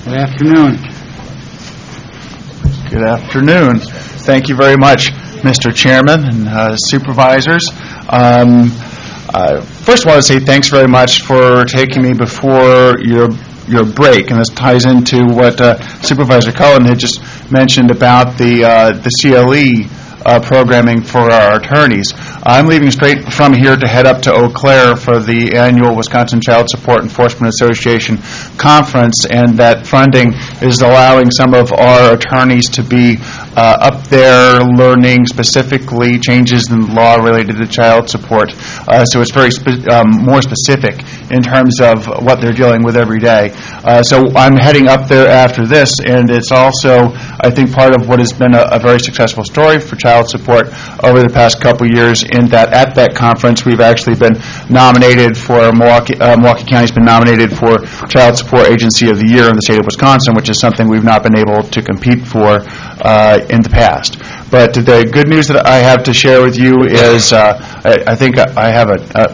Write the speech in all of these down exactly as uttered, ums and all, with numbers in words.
Good afternoon. Good afternoon. Thank you very much, Mister Chairman and uh, supervisors. Um, uh, first, I want to say thanks very much for taking me before your your break, and this ties into what uh, Supervisor Cullen had just mentioned about the uh, the C L E uh, programming for our attorneys. I'm leaving straight from here to head up to Eau Claire for the annual Wisconsin Child Support Enforcement Association conference, and that funding is allowing some of our attorneys to be uh, up there learning specifically changes in law related to child support. Uh, so it's very spe- um, more specific in terms of what they're dealing with every day. Uh, so I'm heading up there after this, and it's also, I think, part of what has been a, a very successful story for child support over the past couple years, in that at that conference we've actually been nominated for, Milwaukee, uh, Milwaukee County's been nominated for Child Support Agency of the Year in the state of Wisconsin, which is something we've not been able to compete for uh, in the past. But the good news that I have to share with you is uh, I, I think I have a, a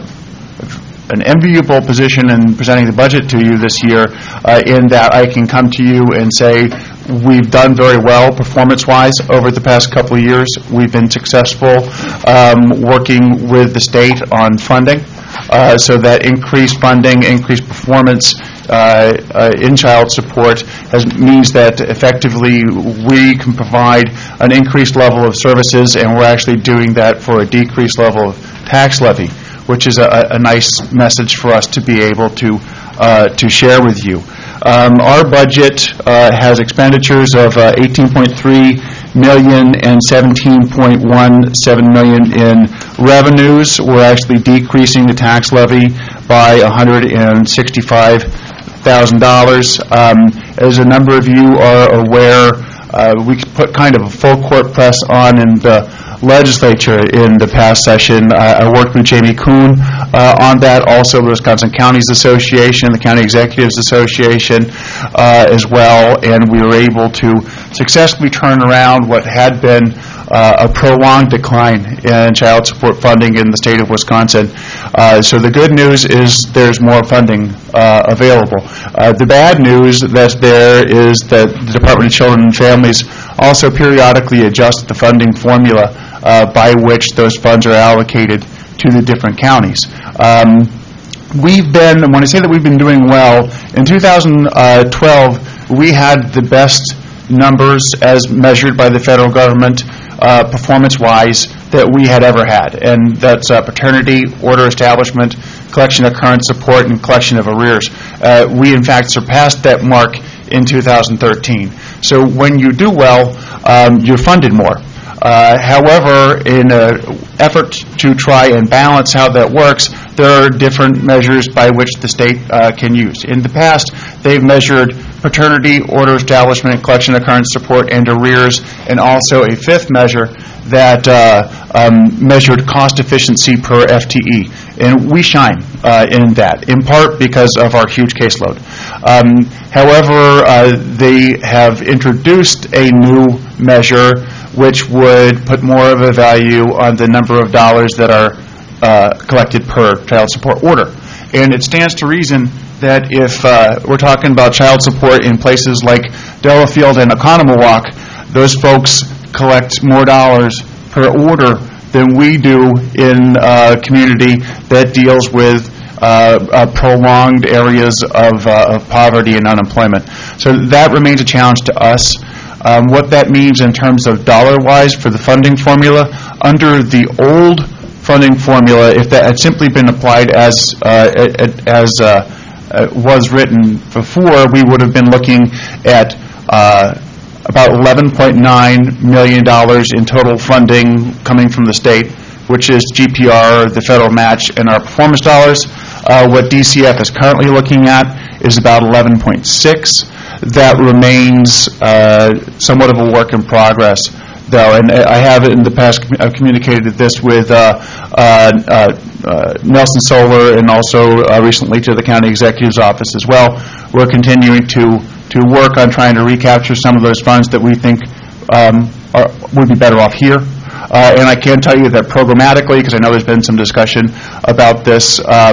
an enviable position in presenting the budget to you this year, uh, in that I can come to you and say we've done very well performance-wise over the past couple of years. We've been successful um, working with the state on funding, uh, so that increased funding, increased performance uh, uh, in child support has, means that effectively we can provide an increased level of services, and we're actually doing that for a decreased level of tax levy, which is a, a nice message for us to be able to uh, to share with you. Um, our budget uh, has expenditures of uh, eighteen point three million dollars and seventeen point one seven million dollars in revenues. We're actually decreasing the tax levy by one hundred sixty-five thousand dollars. Um, as a number of you are aware, uh, we put kind of a full court press on in the legislature in the past session. Uh, I worked with Jamie Kuhn uh, on that, also the Wisconsin Counties Association, the County Executives Association uh, as well, and we were able to successfully turn around what had been uh, a prolonged decline in child support funding in the state of Wisconsin. Uh, so the good news is there's more funding uh, available. Uh, the bad news that's there is that the Department of Children and Families also periodically adjusts the funding formula Uh, by which those funds are allocated to the different counties. Um, we've been, when I say that we've been doing well, in two thousand twelve we had the best numbers as measured by the federal government uh, performance-wise that we had ever had, and that's uh, paternity, order establishment, collection of current support, and collection of arrears. Uh, we in fact surpassed that mark in two thousand thirteen. So when you do well, um, you're funded more. Uh, however, in an effort to try and balance how that works, there are different measures by which the state uh, can use. In the past, they've measured paternity, order establishment, collection of current support, and arrears, and also a fifth measure that uh, um, measured cost efficiency per F T E. And we shine uh, in that, in part because of our huge caseload. Um, however, uh, they have introduced a new measure which would put more of a value on the number of dollars that are uh, collected per child support order. And it stands to reason that if uh, we're talking about child support in places like Delafield and Oconomowoc, those folks collect more dollars per order than we do in a community that deals with uh, uh, prolonged areas of, uh, of poverty and unemployment. So that remains a challenge to us. Um, what that means in terms of dollar-wise for the funding formula, under the old funding formula, if that had simply been applied as uh, as uh, uh, was written before, we would have been looking at uh, about eleven point nine million dollars in total funding coming from the state, which is G P R, the federal match, and our performance dollars. Uh, what D C F is currently looking at is about eleven point six. That remains uh, somewhat of a work in progress, though, and I have in the past com- I've communicated this with uh, uh, uh, uh, Nelson Solar, and also uh, recently to the county executive's office as well. We're continuing to to work on trying to recapture some of those funds that we think um, are, would be better off here. Uh, and I can tell you that programmatically, because I know there's been some discussion about this, um,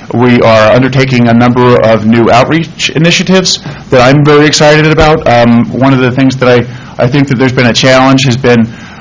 We are undertaking a number of new outreach initiatives that I'm very excited about. Um, one of the things that I, I think that there's been a challenge has been,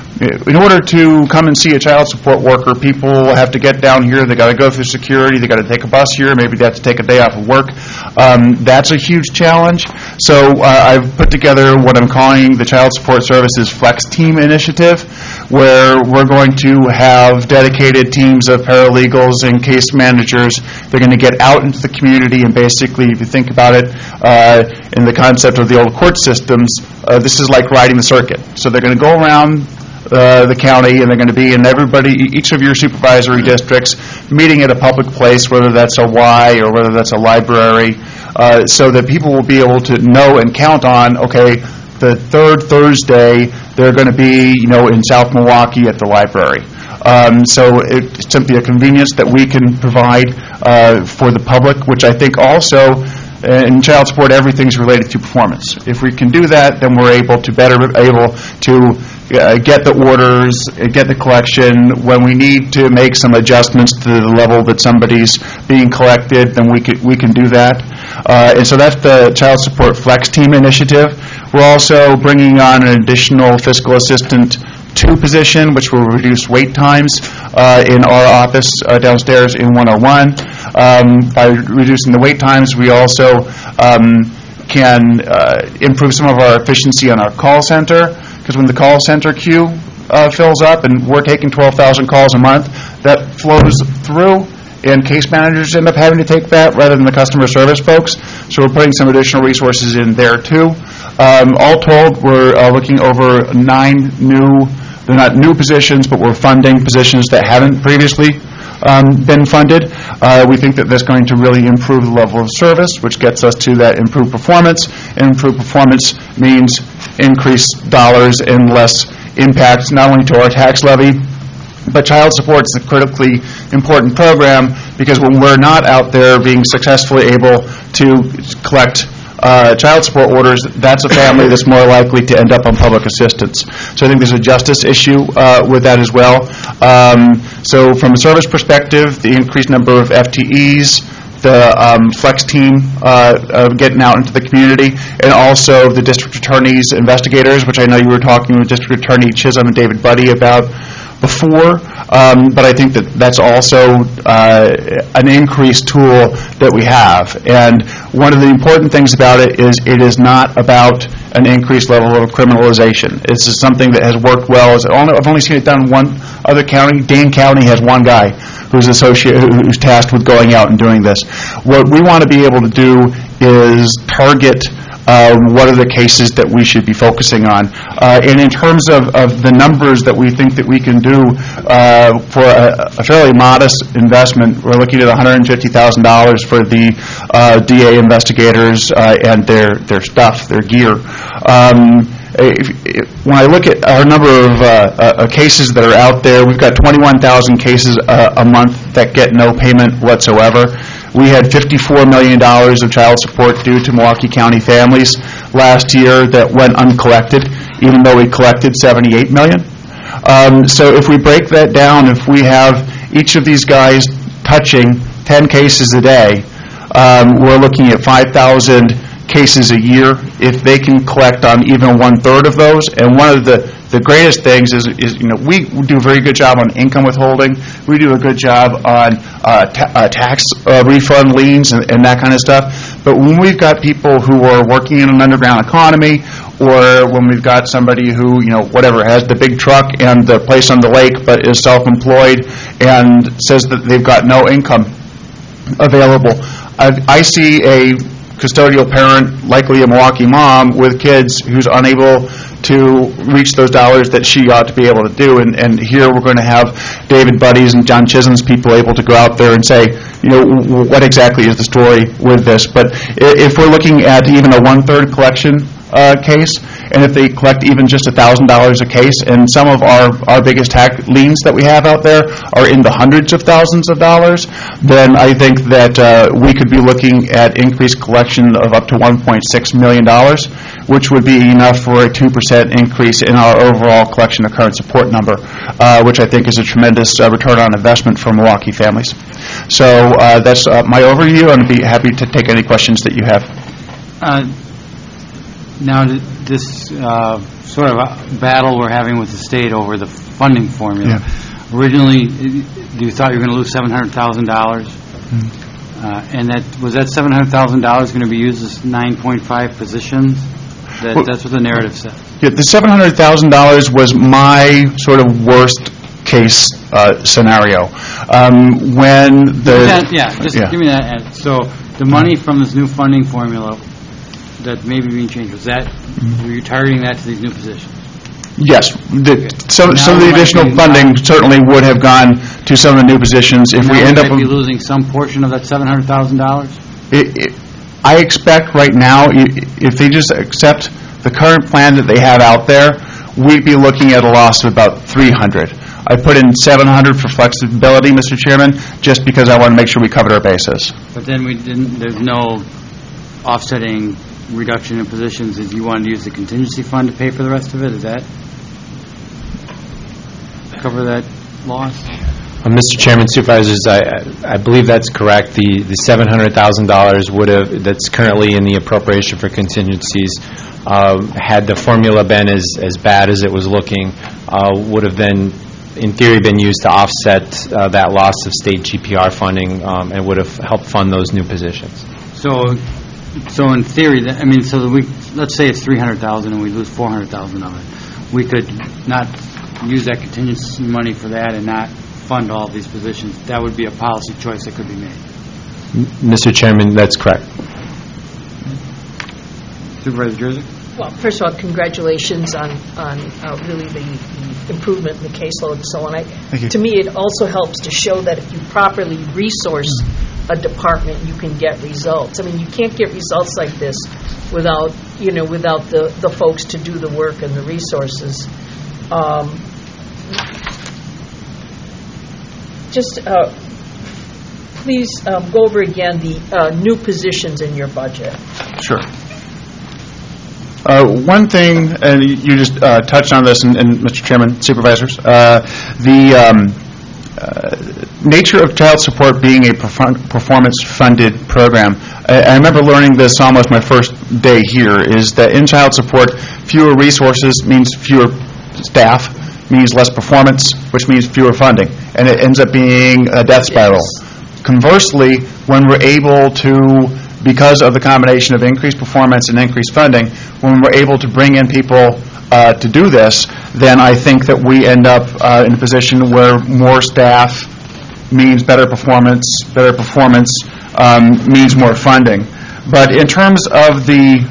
in order to come and see a child support worker, people have to get down here. They got to go through security. They got to take a bus here. Maybe they have to take a day off of work. Um, that's a huge challenge. So uh, I've put together what I'm calling the Child Support Services Flex Team Initiative, where we're going to have dedicated teams of paralegals and case managers. They're going to get out into the community, and basically, if you think about it, uh, in the concept of the old court systems, uh, this is like riding the circuit. So they're going to go around Uh, the county, and they're going to be in everybody, each of your supervisory districts, meeting at a public place, whether that's a Y or whether that's a library, uh, so that people will be able to know and count on, okay, the third Thursday, they're going to be, you know, in South Milwaukee at the library. Um, so it's simply a convenience that we can provide uh, for the public, which I think also, in child support, everything's related to performance. If we can do that, then we're able to better able to uh, get the orders, uh, get the collection. When we need to make some adjustments to the level that somebody's being collected, then we can we can do that. Uh, and so that's the Child Support Flex Team Initiative. We're also bringing on an additional fiscal assistant two position, which will reduce wait times uh, in our office uh, downstairs in one oh one. Um, by reducing the wait times, we also um, can uh, improve some of our efficiency on our call center, because when the call center queue uh, fills up, and we're taking twelve thousand calls a month, that flows through, and case managers end up having to take that rather than the customer service folks. So we're putting some additional resources in there too. Um, all told, we're uh, looking over nine new, they're not new positions, but we're funding positions that haven't previously um, been funded. Uh, we think that that's going to really improve the level of service, which gets us to that improved performance. And improved performance means increased dollars and less impact, not only to our tax levy, but child support is a critically important program, because when we're not out there being successfully able to collect uh, child support orders, that's a family that's more likely to end up on public assistance. So I think there's a justice issue uh, with that as well. Um, so from a service perspective, the increased number of F T Es, the um, flex team uh, of getting out into the community, and also the district attorneys, investigators, which I know you were talking with District Attorney Chisholm and David Buddy about before, um, but I think that that's also uh, an increased tool that we have. And one of the important things about it is it is not about an increased level of criminalization. This is something that has worked well. I've only seen it done in one other county. Dane County has one guy who's associated, who's tasked with going out and doing this. What we want to be able to do is target Uh, what are the cases that we should be focusing on. Uh, and in terms of, of the numbers that we think that we can do uh, for a, a fairly modest investment, we're looking at one hundred fifty thousand dollars for the uh, D A investigators uh, and their, their stuff, their gear. Um, If, if, when I look at our number of uh, uh, cases that are out there, we've got twenty-one thousand cases uh, a month that get no payment whatsoever. We had fifty-four million dollars of child support due to Milwaukee County families last year that went uncollected, even though we collected seventy-eight million dollars. Um, so if we break that down, if we have each of these guys touching ten cases a day, um, we're looking at five thousand cases a year. If they can collect on even one-third of those, and one of the, the greatest things is, is, you know, we do a very good job on income withholding. We do a good job on uh, ta uh, tax uh, refund liens and, and that kind of stuff. But when we've got people who are working in an underground economy, or when we've got somebody who, you know, whatever, has the big truck and the place on the lake but is self-employed and says that they've got no income available, I, I see a custodial parent, likely a Milwaukee mom with kids, who's unable to reach those dollars that she ought to be able to do. And, and here we're going to have David Buddy's and John Chisholm's people able to go out there and say, you know, what exactly is the story with this? But if we're looking at even a one-third collection uh, case, and if they collect even just one thousand dollars a case, and some of our, our biggest hack liens that we have out there are in the hundreds of thousands of dollars, then I think that uh, we could be looking at increased collection of up to one point six million dollars, which would be enough for a two percent increase in our overall collection of current support number, uh, which I think is a tremendous uh, return on investment for Milwaukee families. So uh, that's uh, my overview, and I'd be happy to take any questions that you have. Uh, now, this uh, sort of a battle we're having with the state over the funding formula. Yeah. Originally, you thought you were going to lose seven hundred thousand dollars, Mm-hmm. uh, and that was that seven hundred thousand dollars going to be used as nine point five positions? That, Well, that's what the narrative said. Yeah, the seven hundred thousand dollars was my sort of worst case uh, scenario. Um, when the That- yeah, just yeah. give me that. Ed. So the money from this new funding formula that may be being changed, was that, were you targeting that to these new positions? Yes, the, some, Now some of the we might additional be- funding certainly would have gone to some of the new positions. If we Now end up, might be losing some portion of that seven hundred thousand dollars? it, it, I expect right now, i- if they just accept the current plan that they have out there, we'd be looking at a loss of about three hundred. I put in seven hundred for flexibility, Mister Chairman, just because I want to make sure we covered our bases. But then we didn't, there's no offsetting reduction in positions if you wanted to use the contingency fund to pay for the rest of it? Is that cover that loss? Uh, Mister Chairman, Supervisors, I, I believe that's correct. The the seven hundred thousand dollars would have, that's currently in the appropriation for contingencies, um, had the formula been as, as bad as it was looking, uh, would have been, in theory, been used to offset uh, that loss of state G P R funding, um, and would have helped fund those new positions. So, so in theory, that, I mean, so that we, let's say it's three hundred thousand and we lose four hundred thousand of it. We could not use that contingency money for that and not fund all of these positions. That would be a policy choice that could be made. M- Mister Chairman, that's correct. Supervisor Jurzik? Well, first of all, congratulations on, on uh, really the, the improvement in the caseload and so on. I, Thank you. to me, it also helps to show that if you properly resource a department, you can get results. I mean, you can't get results like this without, you know, without the, the folks to do the work and the resources. Um, just uh, please um, go over again the uh, new positions in your budget. Sure. Uh, one thing, and you just uh, touched on this, and, and Mister Chairman, Supervisors, uh, the um, uh, nature of child support being a perform- performance-funded program. I, I remember learning this almost my first day here, is that in child support, fewer resources means fewer staff, means less performance, which means fewer funding, and it ends up being a death spiral. Yes. Conversely, when we're able to, because of the combination of increased performance and increased funding, when we're able to bring in people uh, to do this, then I think that we end up uh, in a position where more staff means better performance, better performance um, means more funding. But in terms of the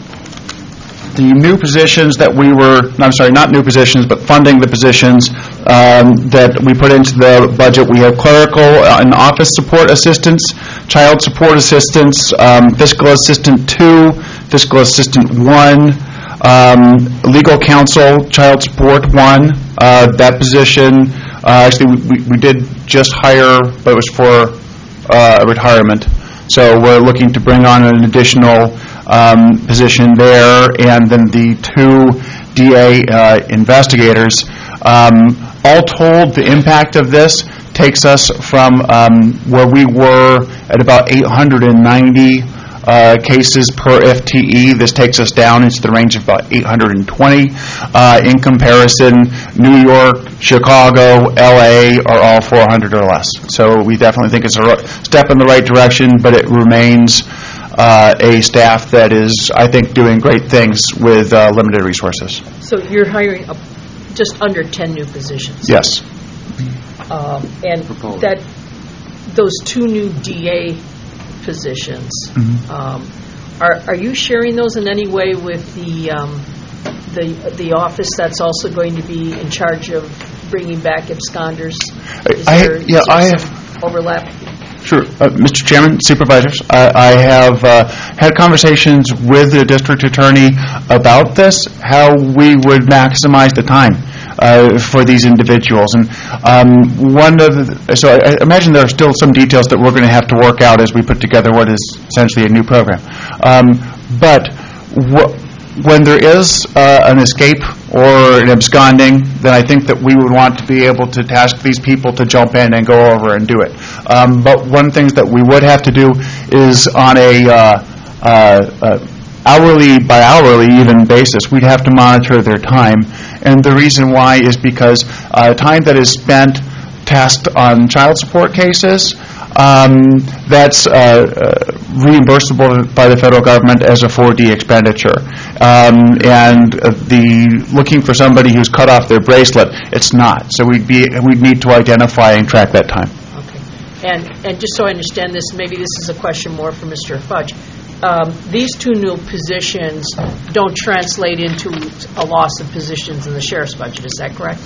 the new positions that we were, I'm sorry, not new positions, but funding the positions um, that we put into the budget, we have clerical and office support assistants, child support assistants, um, fiscal assistant two, fiscal assistant one, um, legal counsel, child support one. Uh, that position, uh, actually, we, we did just hire, but it was for uh, a retirement. So we're looking to bring on an additional um, position there, and then the two D A uh, investigators. Um, all told, the impact of this takes us from um, where we were at about eight hundred ninety uh, cases per F T E. This takes us down into the range of about eight hundred twenty. Uh, in comparison, New York, Chicago, L A are all four hundred or less. So we definitely think it's a step in the right direction, but it remains uh, a staff that is, I think, doing great things with uh, limited resources. So you're hiring a, just under ten new positions. Yes. Um, and Proposed. that those two new D A positions, Mhm. um, are are you sharing those in any way with the um, the the office that's also going to be in charge of bringing back absconders? Is I- there- yeah, is there I some have- overlap. Sure. Uh, Mister Chairman, Supervisors, I, I have uh, had conversations with the district attorney about this, how we would maximize the time uh, for these individuals. And um, one of the, so I, I imagine there are still some details that we're going to have to work out as we put together what is essentially a new program. Um, but what when there is uh, an escape or an absconding, then I think that we would want to be able to task these people to jump in and go over and do it. Um, but one thing that we would have to do is on a uh, uh, uh, hourly by hourly even basis, we'd have to monitor their time. And the reason why is because uh, time that is spent tasked on child support cases, um, that's uh, uh, reimbursable by the federal government as a four D expenditure. Um, and uh, the looking for somebody who's cut off their bracelet, it's not. So we'd be we'd need to identify and track that time. Okay. And and just so I understand this, maybe this is a question more for Mister Fudge. Um, these two new positions don't translate into a loss of positions in the sheriff's budget. Is that correct?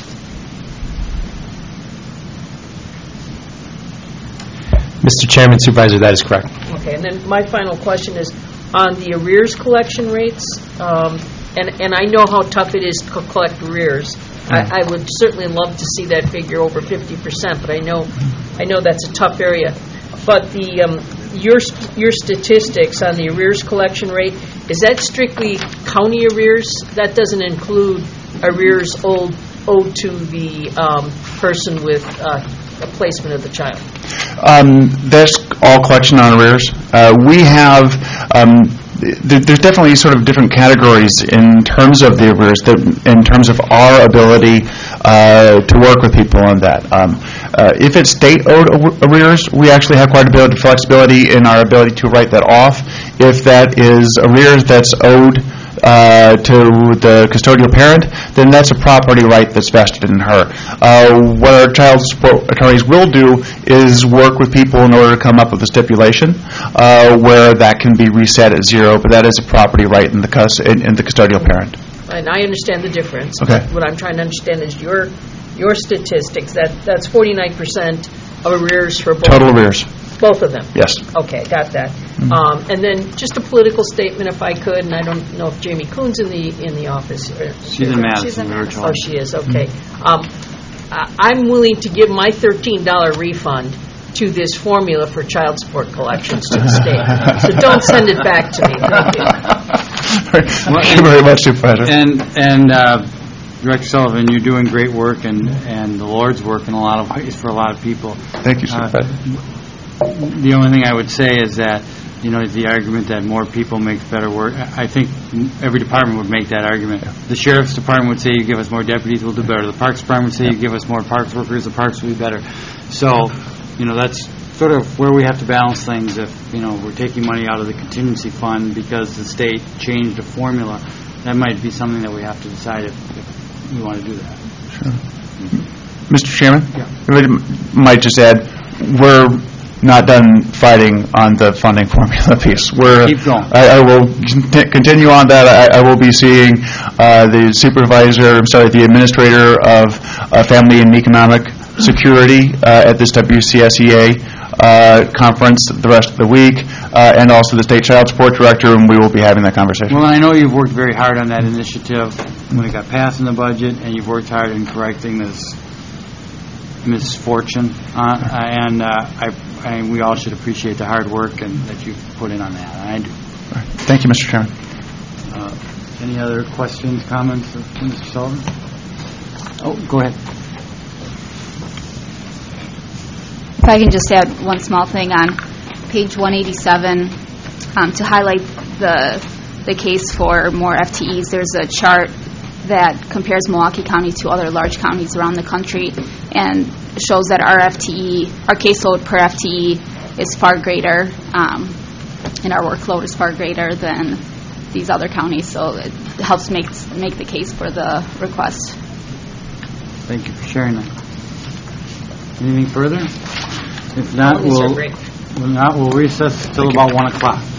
Mister Chairman, Supervisor, that is correct. Okay, and then my final question is on the arrears collection rates, um, and, and I know how tough it is to collect arrears. I, I would certainly love to see that figure over fifty percent, but I know I know that's a tough area. But the um, your your statistics on the arrears collection rate, is that strictly county arrears? That doesn't include arrears owed, owed to the um, person with uh, a placement of the child? Um, that's all collection on arrears. Uh, we have, um, th- there's definitely sort of different categories in terms of the arrears, that, in terms of our ability uh, to work with people on that. Um, uh, if it's state-owed arrears, we actually have quite a bit of flexibility in our ability to write that off. If that is arrears that's owed Uh, to the custodial parent, then that's a property right that's vested in her. Uh, what our child support attorneys will do is work with people in order to come up with a stipulation uh, where that can be reset at zero, but that is a property right in the, cus- in, in the custodial parent. And I understand the difference. Okay. What I'm trying to understand is your your statistics. That that's forty-nine percent of arrears for both. Total arrears. Both of them? Yes. Okay, got that. Mm-hmm. Um, and then just a political statement, if I could, and I don't know if Jamie Coon's in the in the office. She's in Madison. Oh, she is, okay. Mm-hmm. um, I- I'm willing to give my thirteen dollars refund to this formula for child support collections to the state. So don't send it back to me. Thank you. Thank you very much, Supervisor. And, and uh, Director Sullivan, you're doing great work, and, and the Lord's work in a lot of ways for a lot of people. Thank you, Supervisor. Uh, The only thing I would say is that, you know, the argument that more people makes better work, I think every department would make that argument. The Sheriff's Department would say you give us more deputies, we'll do better. The Parks Department would say you give us more parks workers, the parks will be better. So, you know, that's sort of where we have to balance things. If, you know, we're taking money out of the contingency fund because the state changed the formula, that might be something that we have to decide if, if we want to do that. Sure. Mm-hmm. Mister Chairman? Yeah. I might just add, we're not done fighting on the funding formula piece. We're, Keep going. I, I will cont- continue on that. I, I will be seeing uh, the supervisor, I'm sorry, the administrator of uh, Family and Economic Security uh, at this W C S E A uh, conference the rest of the week, uh, and also the State Child Support Director, and we will be having that conversation. Well, I know you've worked very hard on that initiative when it got passed in the budget, and you've worked hard in correcting this misfortune, uh, and uh, I, I, we all should appreciate the hard work and that you've put in on that. I do. Thank you, Mister Chairman. Uh, any other questions, comments, of Mister Sullivan? Oh, go ahead. If I can just add one small thing on page one eighty-seven, um, to highlight the the case for more F T Es. There's a chart that compares Milwaukee County to other large counties around the country and shows that our F T E, our caseload per F T E is far greater, um, and our workload is far greater than these other counties. So it helps make make the case for the request. Thank you for sharing that. Anything further? If not, These are we'll, great. if not, we'll recess till about one o'clock.